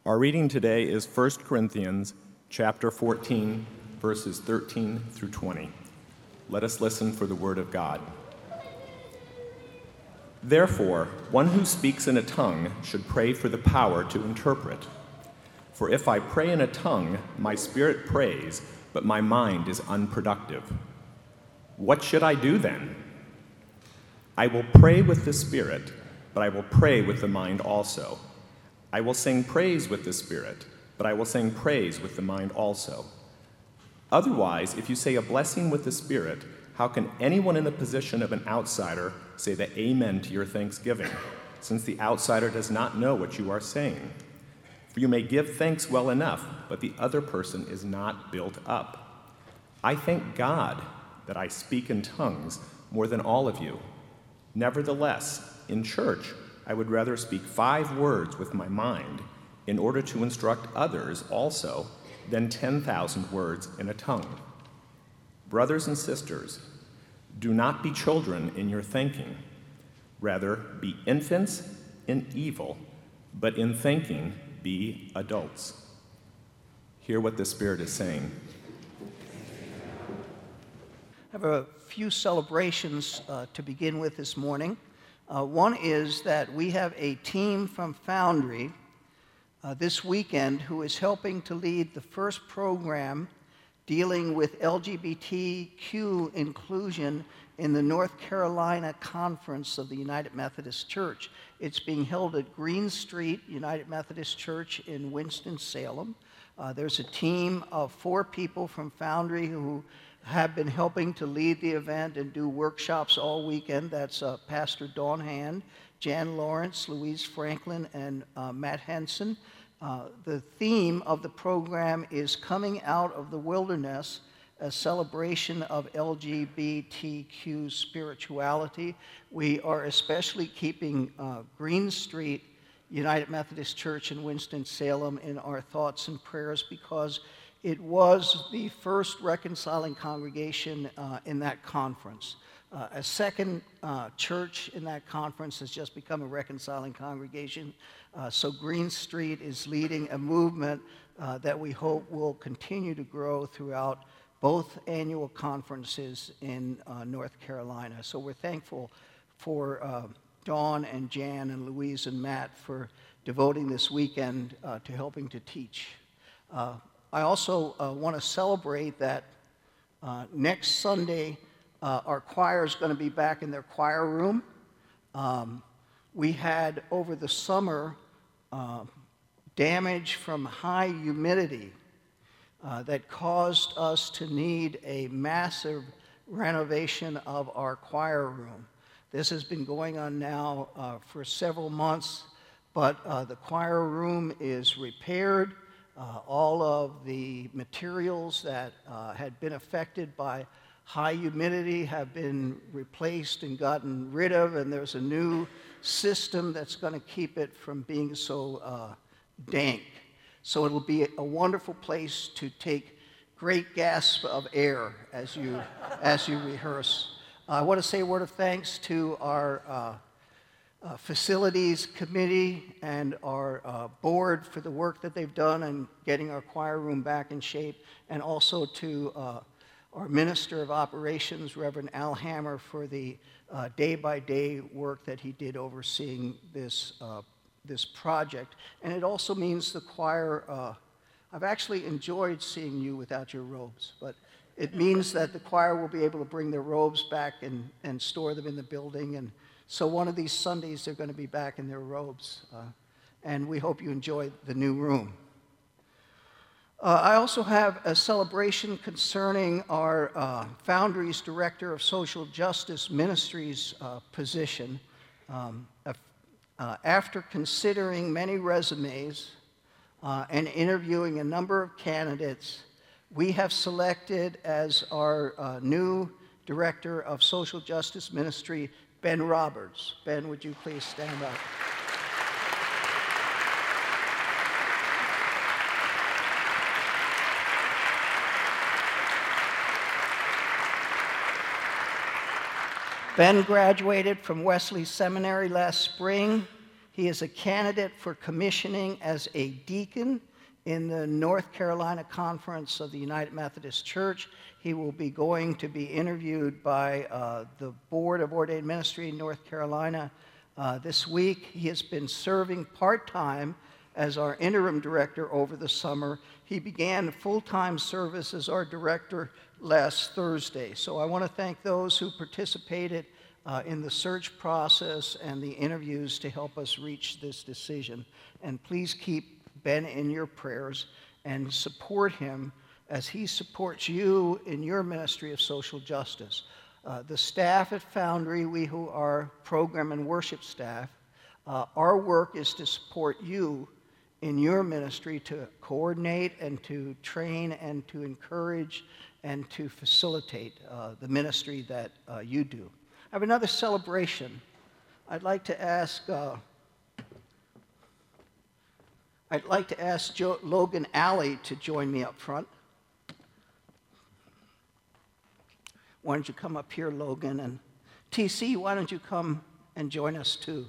Our reading today is 1 Corinthians chapter 14, verses 13 through 20. Let us listen for the word of God. Therefore, one who speaks in a tongue should pray for the power to interpret. For if I pray in a tongue, my spirit prays, but my mind is unproductive. What should I do then? I will pray with the spirit, but I will pray with the mind also. I will sing praise with the spirit, but I will sing praise with the mind also. Otherwise, if you say a blessing with the spirit, how can anyone in the position of an outsider say the amen to your thanksgiving, since the outsider does not know what you are saying? For you may give thanks well enough, but the other person is not built up. I thank God that I speak in tongues more than all of you. Nevertheless, in church, I would rather speak 5 words with my mind in order to instruct others also than 10,000 words in a tongue. Brothers and sisters, do not be children in your thinking. Rather, be infants in evil, but in thinking, be adults. Hear what the Spirit is saying. I have a few celebrations to begin with this morning. One is that we have a team from Foundry this weekend who is helping to lead the first program dealing with LGBTQ inclusion in the North Carolina Conference of the United Methodist Church. It's being held at Green Street United Methodist Church in Winston-Salem. There's a team of 4 people from Foundry who have been helping to lead the event and do workshops all weekend. That's Pastor Dawn Hand, Jan Lawrence, Louise Franklin, and Matt Henson. The theme of the program is Coming Out of the Wilderness, a celebration of LGBTQ spirituality. We are especially keeping Green Street United Methodist Church in Winston-Salem in our thoughts and prayers because it was the first reconciling congregation in that conference. A second church in that conference has just become a reconciling congregation. So Green Street is leading a movement that we hope will continue to grow throughout both annual conferences in North Carolina. So we're thankful for Dawn and Jan and Louise and Matt for devoting this weekend to helping to teach. I also want to celebrate that next Sunday, our choir is going to be back in their choir room. We had, over the summer, damage from high humidity that caused us to need a massive renovation of our choir room. This has been going on now for several months, but the choir room is repaired. All of the materials that had been affected by high humidity have been replaced and gotten rid of, and there's a new system that's going to keep it from being so dank. So it'll be a wonderful place to take great gasps of air as you rehearse. I want to say a word of thanks to our facilities committee and our board for the work that they've done in getting our choir room back in shape, and also to our Minister of Operations, Reverend Al Hammer, for the day-by-day work that he did overseeing this project. And it also means the choir, I've actually enjoyed seeing you without your robes, but it means that the choir will be able to bring their robes back and store them in the building. And so one of these Sundays, they're going to be back in their robes. And we hope you enjoy the new room. I also have a celebration concerning our Foundry's Director of Social Justice Ministries position. After considering many resumes and interviewing a number of candidates, we have selected as our new Director of Social Justice Ministry, Ben Roberts. Ben, would you please stand up? Ben graduated from Wesley Seminary last spring. He is a candidate for commissioning as a deacon in the North Carolina Conference of the United Methodist Church. He will be going to be interviewed by the Board of Ordained Ministry in North Carolina this week. He has been serving part-time as our interim director over the summer. He began full-time service as our director last Thursday. So I want to thank those who participated in the search process and the interviews to help us reach this decision. And please keep Ben in your prayers and support him as he supports you in your ministry of social justice. The staff at Foundry, we who are program and worship staff, our work is to support you in your ministry, to coordinate and to train and to encourage and to facilitate the ministry that you do. I have another celebration. I'd like to ask Logan Alley to join me up front. Why don't you come up here, Logan? And TC, why don't you come and join us too?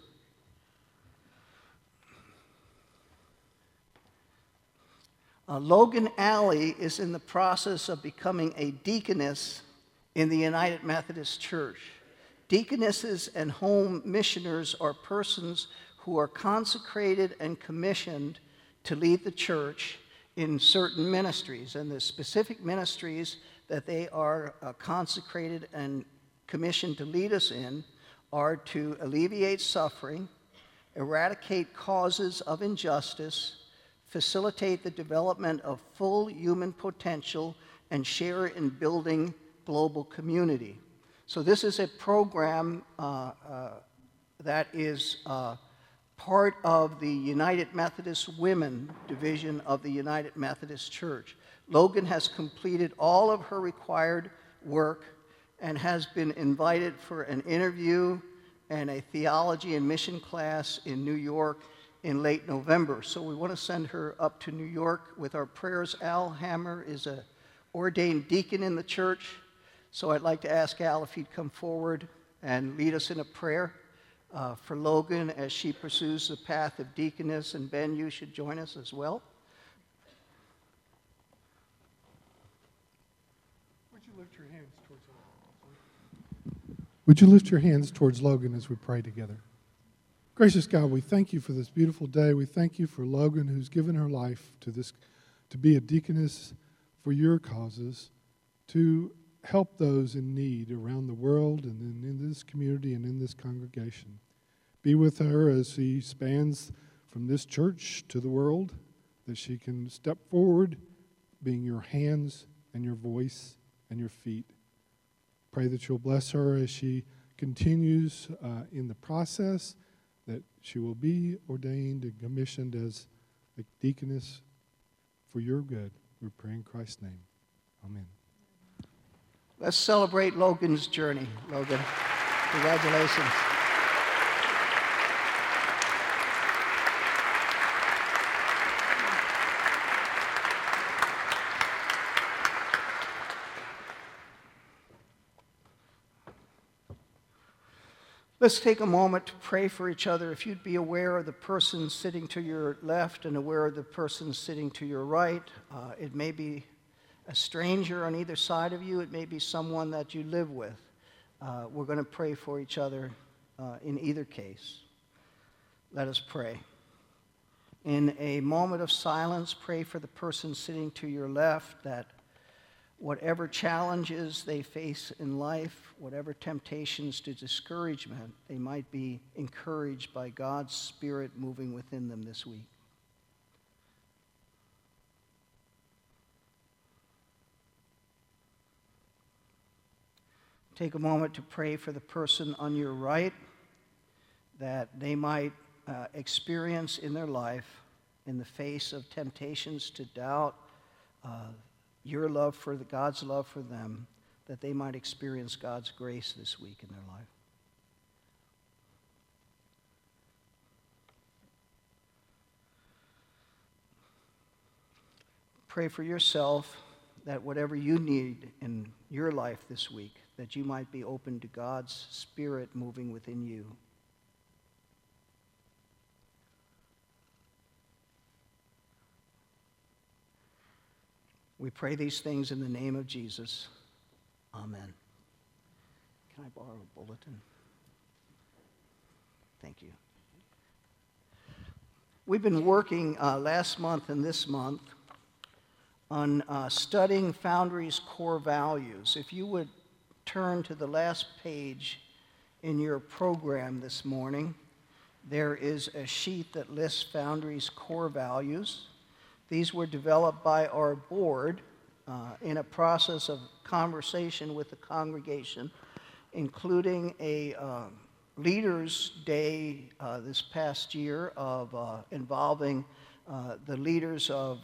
Logan Alley is in the process of becoming a deaconess in the United Methodist Church. Deaconesses and home missioners are persons who are consecrated and commissioned to lead the church in certain ministries. And the specific ministries that they are consecrated and commissioned to lead us in are to alleviate suffering, eradicate causes of injustice, facilitate the development of full human potential, and share in building global community. So this is a program that is part of the United Methodist Women Division of the United Methodist Church. Logan has completed all of her required work and has been invited for an interview and a theology and mission class in New York in late November. So we want to send her up to New York with our prayers. Al Hammer is an ordained deacon in the church. So I'd like to ask Al if he'd come forward and lead us in a prayer for Logan as she pursues the path of deaconess. And Ben, you should join us as well. Would you lift your hands towards Logan? Would you lift your hands towards Logan as we pray together? Gracious God, we thank you for this beautiful day. We thank you for Logan, who's given her life to be a deaconess for your causes, to help those in need around the world and in this community and in this congregation. Be with her as she spans from this church to the world, that she can step forward, being your hands and your voice and your feet. Pray that you'll bless her as she continues in the process, that she will be ordained and commissioned as a deaconess for your good. We pray in Christ's name. Amen. Let's celebrate Logan's journey. Logan, congratulations. Let's take a moment to pray for each other. If you'd be aware of the person sitting to your left and aware of the person sitting to your right, it may be a stranger on either side of you. It may be someone that you live with. We're going to pray for each other in either case. Let us pray. In a moment of silence, pray for the person sitting to your left, that whatever challenges they face in life, whatever temptations to discouragement, they might be encouraged by God's Spirit moving within them this week. Take a moment to pray for the person on your right, that they might experience in their life, in the face of temptations to doubt your love for God's love for them, that they might experience God's grace this week in their life. Pray for yourself, that whatever you need in your life this week, that you might be open to God's Spirit moving within you. We pray these things in the name of Jesus. Amen. Can I borrow a bulletin? Thank you. We've been working last month and this month on studying Foundry's core values. If you would turn to the last page in your program this morning, there is a sheet that lists Foundry's core values. These were developed by our board in a process of conversation with the congregation, including a Leaders' Day this past year involving the leaders of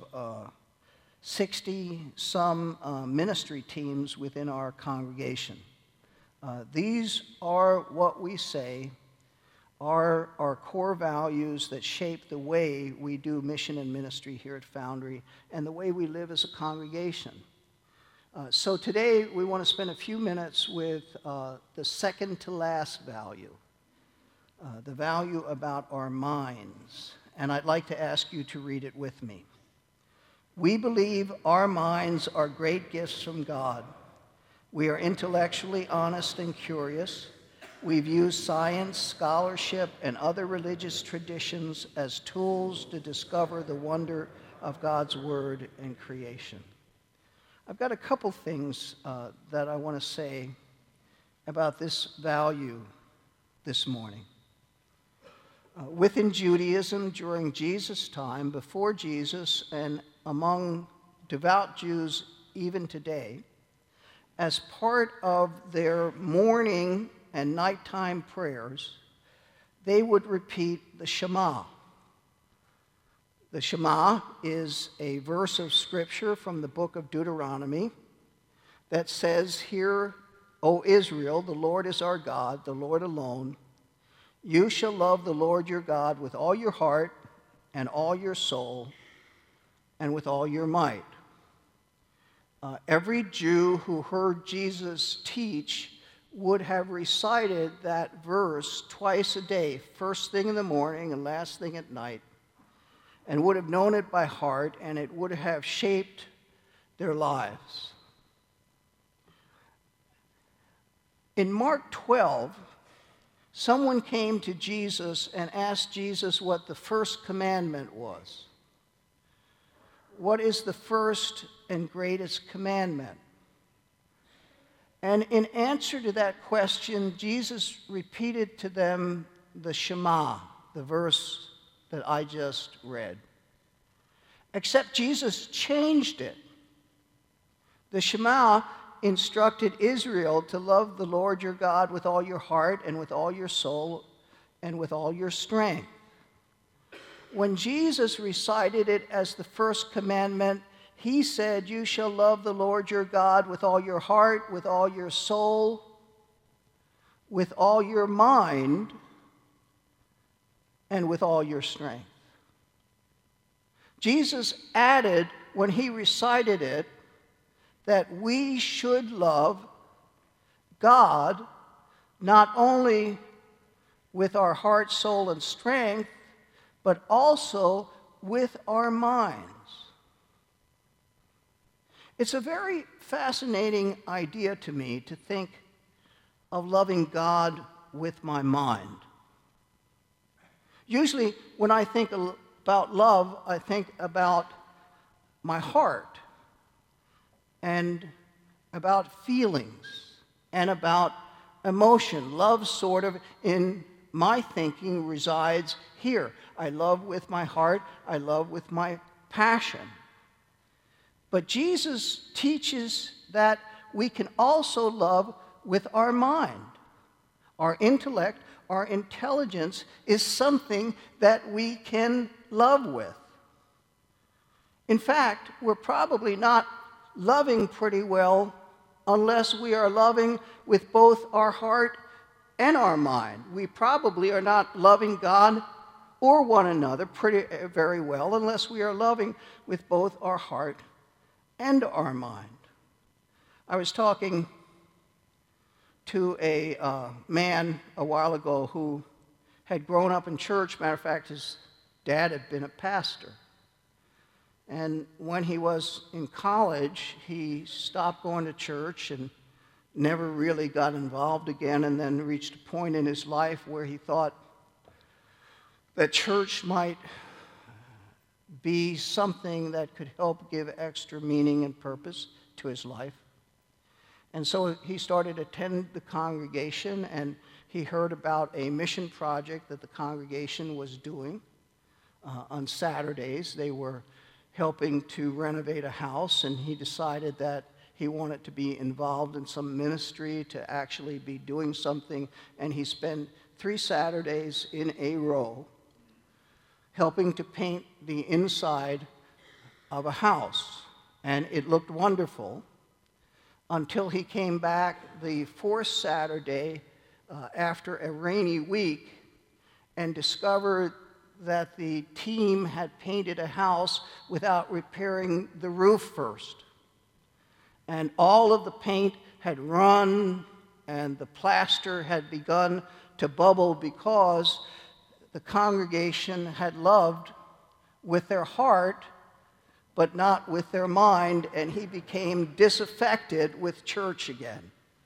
60-some ministry teams within our congregation. These are what we say are our core values that shape the way we do mission and ministry here at Foundry and the way we live as a congregation. So today we want to spend a few minutes with the second to last value, the value about our minds. And I'd like to ask you to read it with me. We believe our minds are great gifts from God. We are intellectually honest and curious. We view science, scholarship, and other religious traditions as tools to discover the wonder of God's Word and creation. I've got a couple things that I want to say about this value this morning. Within Judaism, during Jesus' time, before Jesus, and among devout Jews even today, as part of their morning and nighttime prayers, they would repeat the Shema. The Shema is a verse of Scripture from the book of Deuteronomy that says, "Hear, O Israel, the Lord is our God, the Lord alone. You shall love the Lord your God with all your heart and all your soul and with all your might." Every Jew who heard Jesus teach would have recited that verse twice a day, first thing in the morning and last thing at night, and would have known it by heart, and it would have shaped their lives. In Mark 12, someone came to Jesus and asked Jesus what the first commandment was. What is the first and greatest commandment? And in answer to that question, Jesus repeated to them the Shema, the verse that I just read. Except Jesus changed it. The Shema instructed Israel to love the Lord your God with all your heart and with all your soul and with all your strength. When Jesus recited it as the first commandment, he said, "You shall love the Lord your God with all your heart, with all your soul, with all your mind, and with all your strength." Jesus added, when he recited it, that we should love God not only with our heart, soul, and strength, but also with our minds. It's a very fascinating idea to me to think of loving God with my mind. Usually, when I think about love, I think about my heart and about feelings and about emotion. Love sort of, in my thinking, resides here. I love with my heart. I love with my passion. But Jesus teaches that we can also love with our mind. Our intellect, our intelligence is something that we can love with. In fact, we're probably not loving pretty well unless we are loving with both our heart and our mind. We probably are not loving God or one another very well unless we are loving with both our heart and our mind. I was talking to a man a while ago who had grown up in church. Matter of fact, his dad had been a pastor. And when he was in college, he stopped going to church and never really got involved again, and then reached a point in his life where he thought that church might be something that could help give extra meaning and purpose to his life. And so he started attending the congregation, and he heard about a mission project that the congregation was doing. On Saturdays, they were helping to renovate a house, and he decided that he wanted to be involved in some ministry, to actually be doing something, and he spent 3 Saturdays in a row helping to paint the inside of a house. And it looked wonderful until he came back the 4th Saturday after a rainy week and discovered that the team had painted a house without repairing the roof first. And all of the paint had run and the plaster had begun to bubble because the congregation had loved with their heart but not with their mind, and he became disaffected with church again.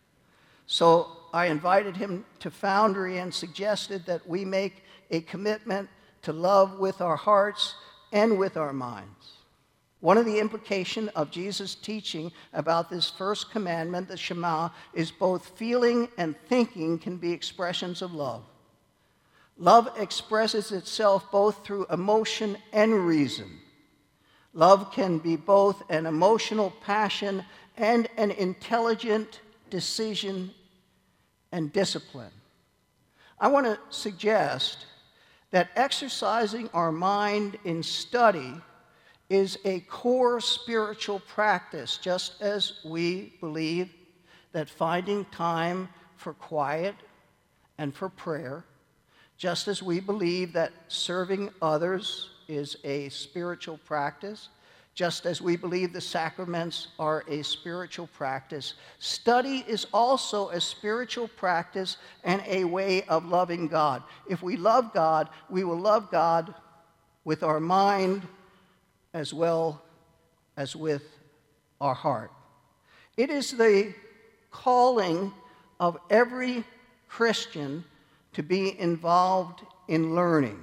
So I invited him to Foundry and suggested that we make a commitment to love with our hearts and with our minds. One of the implications of Jesus' teaching about this first commandment, the Shema, is both feeling and thinking can be expressions of love. Love expresses itself both through emotion and reason. Love can be both an emotional passion and an intelligent decision and discipline. I want to suggest that exercising our mind in study is a core spiritual practice, just as we believe that finding time for quiet and for prayer, just as we believe that serving others is a spiritual practice, just as we believe the sacraments are a spiritual practice. Study is also a spiritual practice and a way of loving God. If we love God, we will love God with our mind as well as with our heart. It is the calling of every Christian to be involved in learning.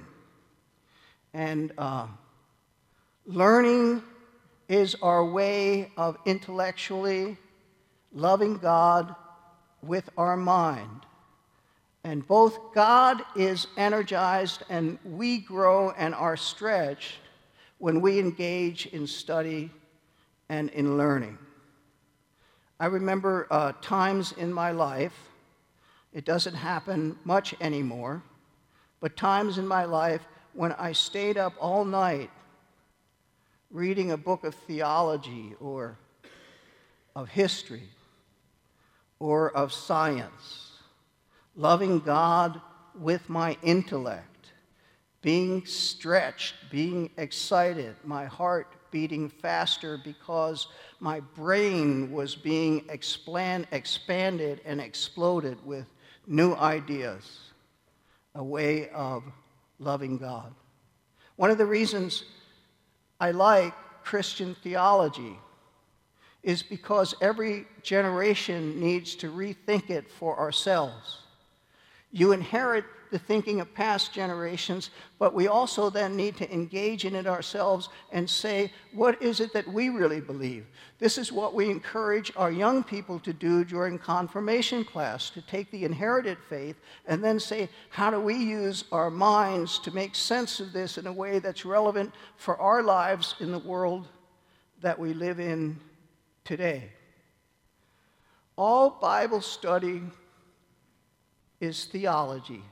And learning is our way of intellectually loving God with our mind. And both God is energized and we grow and are stretched when we engage in study and in learning. I remember times in my life, it doesn't happen much anymore, but times in my life when I stayed up all night reading a book of theology or of history or of science, loving God with my intellect, being stretched, being excited, my heart beating faster because my brain was being expanded and exploded with new ideas, a way of loving God. One of the reasons I like Christian theology is because every generation needs to rethink it for ourselves. You inherit the thinking of past generations, but we also then need to engage in it ourselves and say, what is it that we really believe? This is what we encourage our young people to do during confirmation class, to take the inherited faith and then say, how do we use our minds to make sense of this in a way that's relevant for our lives in the world that we live in today? All Bible study is theology.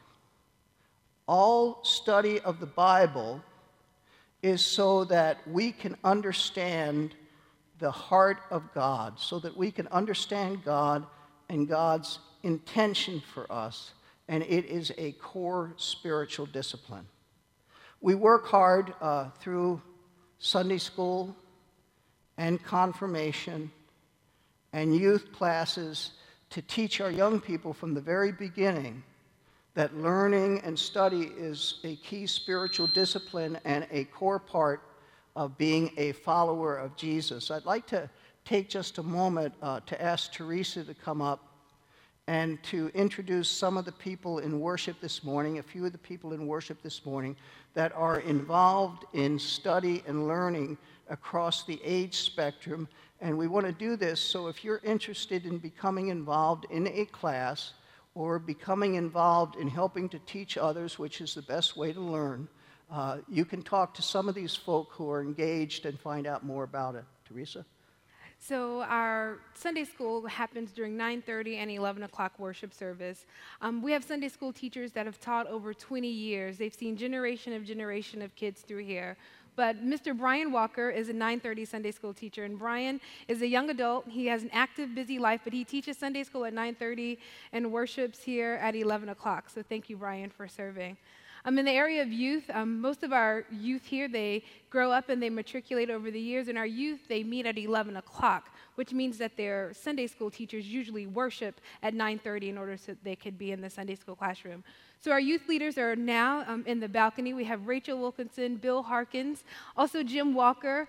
All study of the Bible is so that we can understand the heart of God, so that we can understand God and God's intention for us, and it is a core spiritual discipline. We work hard through Sunday school and confirmation and youth classes to teach our young people from the very beginning that learning and study is a key spiritual discipline and a core part of being a follower of Jesus. I'd like to take just a moment to ask Teresa to come up and to introduce some of the people in worship this morning, a few of the people in worship this morning that are involved in study and learning across the age spectrum. And we want to do this, so if you're interested in becoming involved in a class or becoming involved in helping to teach others, which is the best way to learn, you can talk to some of these folk who are engaged and find out more about it. Teresa? So our Sunday school happens during 9:30 and 11 o'clock worship service. We have Sunday school teachers that have taught over 20 years. They've seen generation of kids through here. But Mr. Brian Walker is a 9:30 Sunday school teacher, and Brian is a young adult. He has an active, busy life, but he teaches Sunday school at 9:30 and worships here at 11 o'clock. So thank you, Brian, for serving. In the area of youth, most of our youth here, they grow up and they matriculate over the years. And our youth, they meet at 11 o'clock, which means that their Sunday school teachers usually worship at 9:30 in order so they could be in the Sunday school classroom. So our youth leaders are now in the balcony. We have Rachel Wilkinson, Bill Harkins. Also, Jim Walker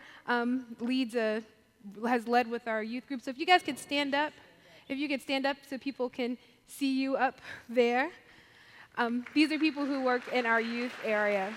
has led with our youth group. So if you guys could stand up, so people can see you up there. These are people who work in our youth area.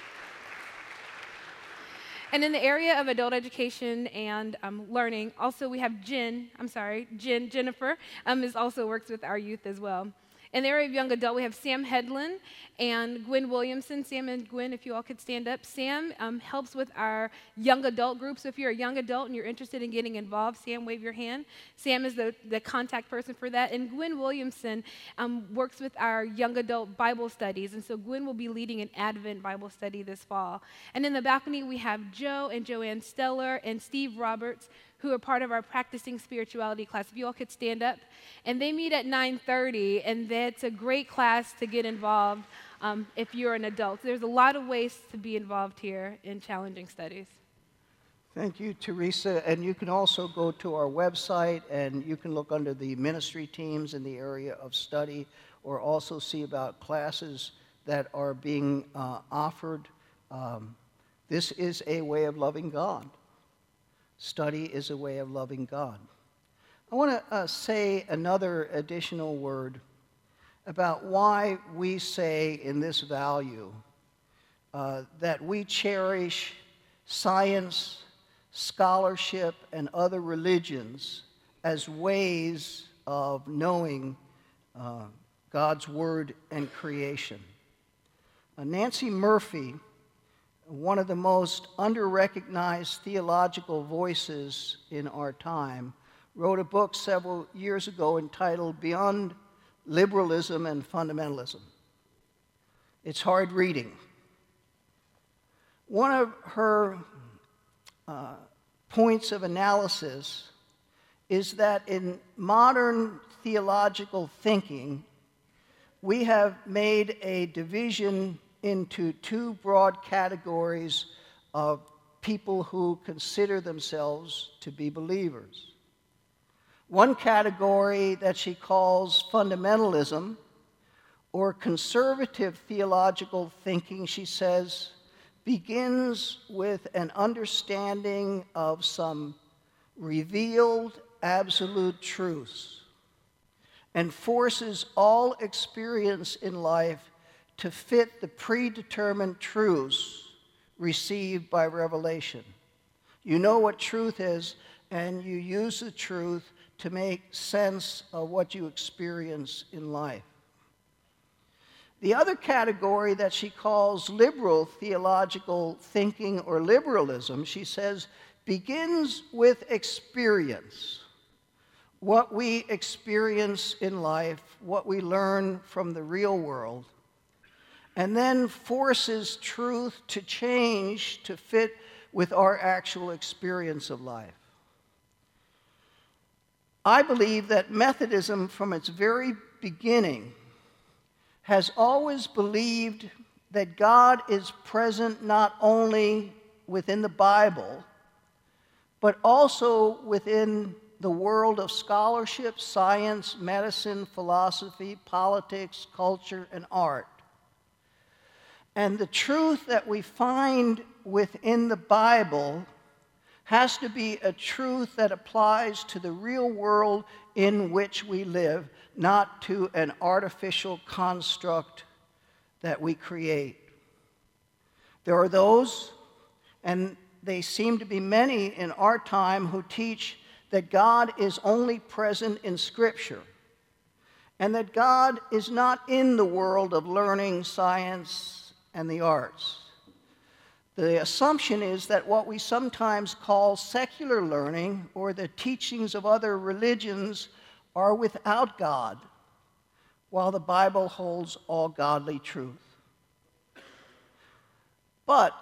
And in the area of adult education and learning, also we have Jennifer, also works with our youth as well. In the area of young adult, we have Sam Headland and Gwen Williamson. Sam and Gwen, if you all could stand up. Sam helps with our young adult group. So if you're a young adult and you're interested in getting involved, Sam, wave your hand. Sam is the contact person for that. And Gwen Williamson works with our young adult Bible studies. And so Gwen will be leading an Advent Bible study this fall. And in the balcony, we have Joe and Joanne Steller and Steve Roberts, who are part of our practicing spirituality class. If you all could stand up. And they meet at 9:30, and that's a great class to get involved if you're an adult. There's a lot of ways to be involved here in challenging studies. Thank you, Teresa. And you can also go to our website, and you can look under the ministry teams in the area of study, or also see about classes that are being offered. This is a way of loving God. Study is a way of loving God. I want to say another additional word about why we say in this value that we cherish science, scholarship, and other religions as ways of knowing God's Word and creation. Nancy Murphy, one of the most under-recognized theological voices in our time, wrote a book several years ago entitled Beyond Liberalism and Fundamentalism. It's hard reading. One of her points of analysis is that in modern theological thinking, we have made a division into two broad categories of people who consider themselves to be believers. One category that she calls fundamentalism, or conservative theological thinking, she says, begins with an understanding of some revealed absolute truths and forces all experience in life to fit the predetermined truths received by revelation. You know what truth is, and you use the truth to make sense of what you experience in life. The other category that she calls liberal theological thinking or liberalism, she says, begins with experience. What we experience in life, what we learn from the real world, and then forces truth to change to fit with our actual experience of life. I believe that Methodism, from its very beginning, has always believed that God is present not only within the Bible, but also within the world of scholarship, science, medicine, philosophy, politics, culture, and art. And the truth that we find within the Bible has to be a truth that applies to the real world in which we live, not to an artificial construct that we create. There are those, and they seem to be many in our time, who teach that God is only present in Scripture, and that God is not in the world of learning, science, and the arts. The assumption is that what we sometimes call secular learning or the teachings of other religions are without God, while the Bible holds all godly truth. But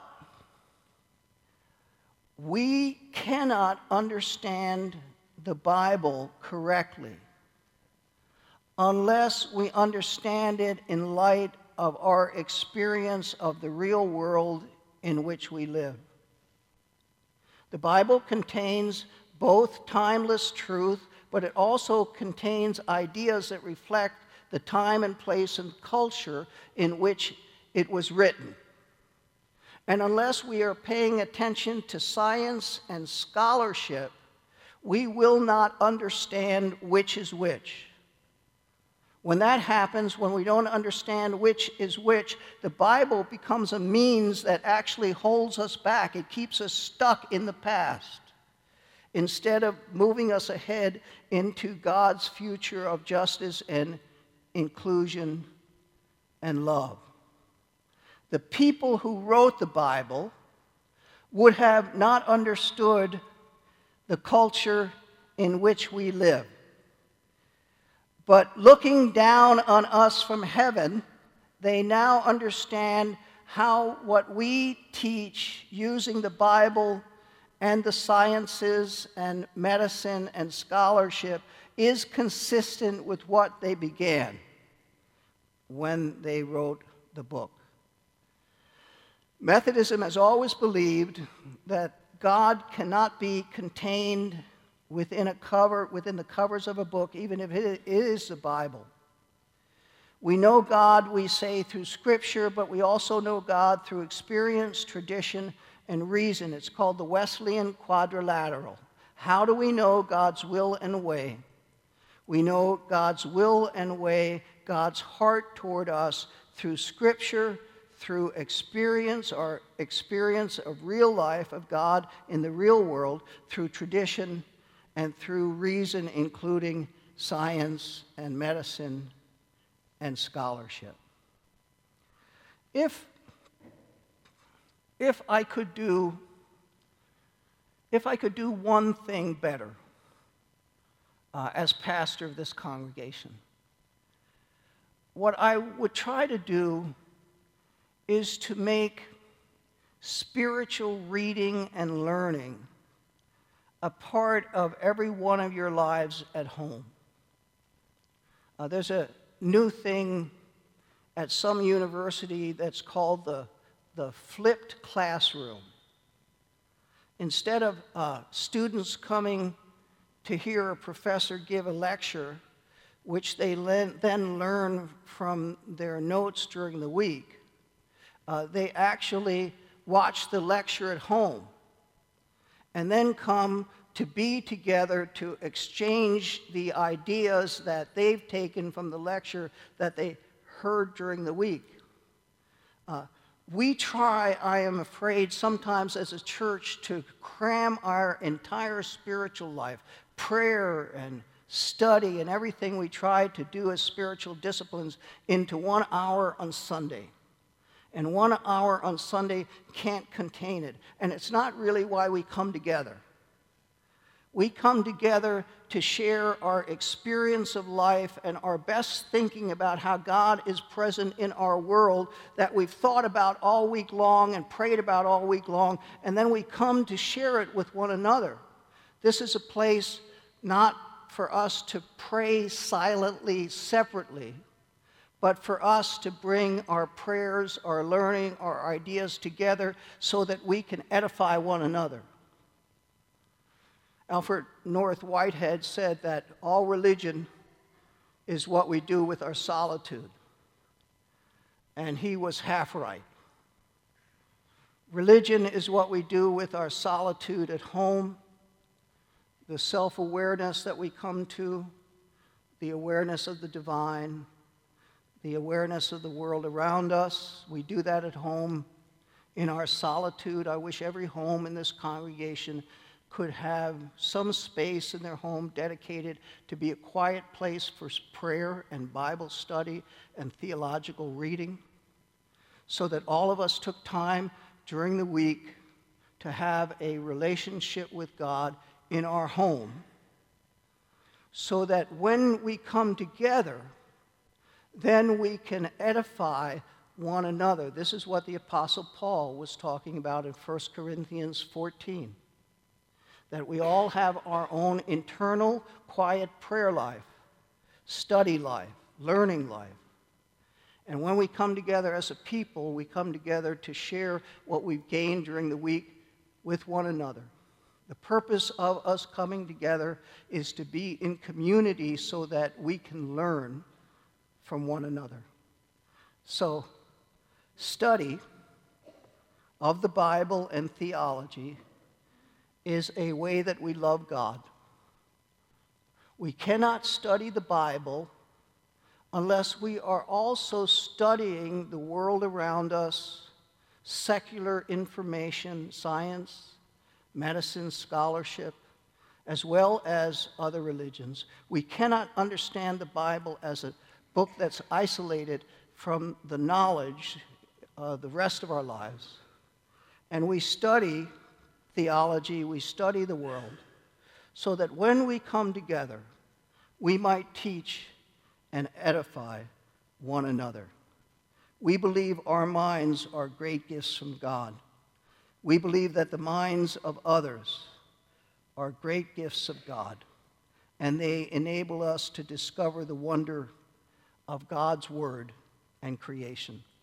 we cannot understand the Bible correctly unless we understand it in light of our experience of the real world in which we live. The Bible contains both timeless truth, but it also contains ideas that reflect the time and place and culture in which it was written. And unless we are paying attention to science and scholarship, we will not understand which is which. When that happens, when we don't understand which is which, the Bible becomes a means that actually holds us back. It keeps us stuck in the past instead of moving us ahead into God's future of justice and inclusion and love. The people who wrote the Bible would have not understood the culture in which we live. But looking down on us from heaven, they now understand how what we teach using the Bible and the sciences and medicine and scholarship is consistent with what they began when they wrote the book. Methodism has always believed that God cannot be contained within the covers of a book, even if it is the Bible. We know God, we say, through Scripture, but we also know God through experience, tradition, and reason. It's called the Wesleyan Quadrilateral. How do we know God's will and way? We know God's will and way, God's heart toward us through Scripture, through experience, our experience of real life of God in the real world, through tradition, and through reason, including science and medicine and scholarship. If I could do one thing better as pastor of this congregation, what I would try to do is to make spiritual reading and learning a part of every one of your lives at home. There's a new thing at some university that's called the flipped classroom. Instead of students coming to hear a professor give a lecture, which they then learn from their notes during the week, they actually watch the lecture at home and then come to be together to exchange the ideas that they've taken from the lecture that they heard during the week. We try, I am afraid, sometimes as a church to cram our entire spiritual life, prayer and study and everything we try to do as spiritual disciplines into 1 hour on Sunday. And 1 hour on Sunday can't contain it. And it's not really why we come together. We come together to share our experience of life and our best thinking about how God is present in our world that we've thought about all week long and prayed about all week long, and then we come to share it with one another. This is a place not for us to pray silently, separately, but for us to bring our prayers, our learning, our ideas together so that we can edify one another. Alfred North Whitehead said that all religion is what we do with our solitude. And he was half right. Religion is what we do with our solitude at home, the self-awareness that we come to, the awareness of the divine, the awareness of the world around us. We do that at home in our solitude. I wish every home in this congregation could have some space in their home dedicated to be a quiet place for prayer and Bible study and theological reading, so that all of us took time during the week to have a relationship with God in our home, so that when we come together, then we can edify one another. This is what the Apostle Paul was talking about in 1 Corinthians 14, that we all have our own internal quiet prayer life, study life, learning life. And when we come together as a people, we come together to share what we've gained during the week with one another. The purpose of us coming together is to be in community so that we can learn from one another. So, study of the Bible and theology is a way that we love God. We cannot study the Bible unless we are also studying the world around us, secular information, science, medicine, scholarship, as well as other religions. We cannot understand the Bible as a book that's isolated from the knowledge the rest of our lives. And we study theology, we study the world, so that when we come together, we might teach and edify one another. We believe our minds are great gifts from God. We believe that the minds of others are great gifts of God, and they enable us to discover the wonder of God's Word and creation.